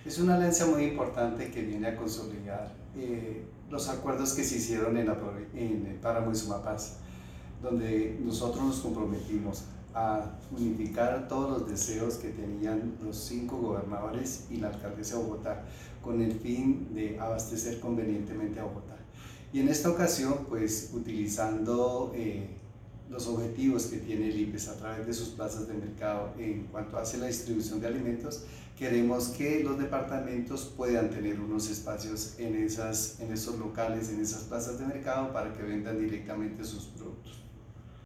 Es una alianza muy importante que viene a consolidar los acuerdos que se hicieron en el Páramo de Sumapaz, donde nosotros nos comprometimos a unificar todos los deseos que tenían los 5 gobernadores y la alcaldesa de Bogotá con el fin de abastecer convenientemente a Bogotá. Y en esta ocasión, pues utilizando los objetivos que tiene el IPES a través de sus plazas de mercado en cuanto hace la distribución de alimentos, queremos que los departamentos puedan tener unos espacios en esos locales, en esas plazas de mercado para que vendan directamente sus productos.